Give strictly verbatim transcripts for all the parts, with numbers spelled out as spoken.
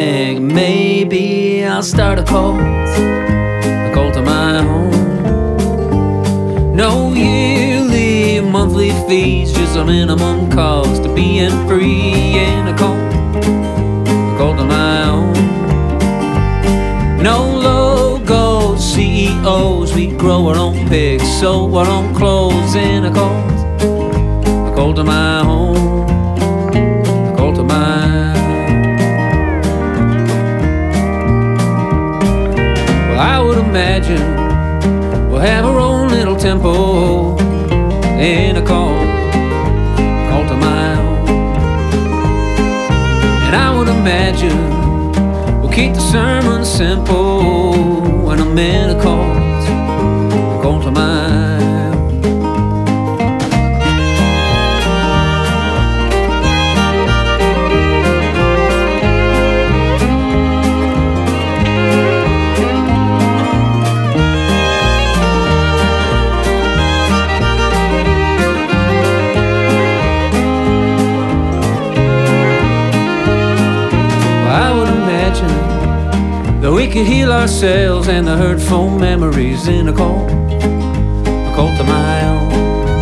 think maybe I'll start a cult, a cult of my own. No yearly, monthly fees, just a minimum cost to being free in a cult, a cult of my own. No logos, C E Os, we grow our own pigs, sew our own clothes in a cult, a cult of my own, a cult of my own. Well, I would imagine we'll have our own little temple in a cult, a cult of my own. And I would imagine we'll keep the sermon simple when I'm in a cult, a cult of my own. That we could heal ourselves and the hurtful memories in a cult, a cult of my own.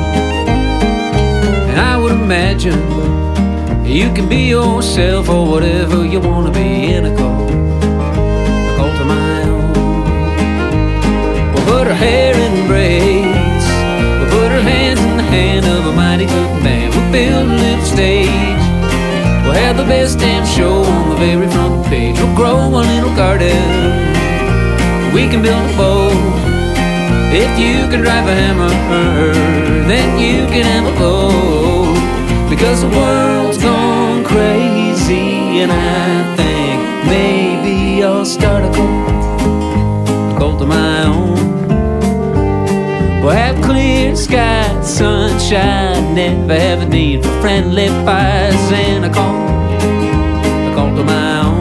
And I would imagine you can be yourself or whatever you want to be in a cult, a cult of my own. We'll put our hair in braids, we'll put our hands in the hand of a mighty good man. We'll build a little stage, we'll have the best damn show on the very front page. We'll grow a little garden, we can build a boat. If you can drive a hammer, then you can have a boat. Because the world's gone crazy, and I think maybe I'll start a cult, a cult of my own. We'll have clear skies, sunshine, never have a need for friendly fires in a cult, a cult of my own.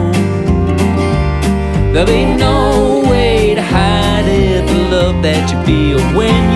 There'll be no way to hide it, the love that you feel when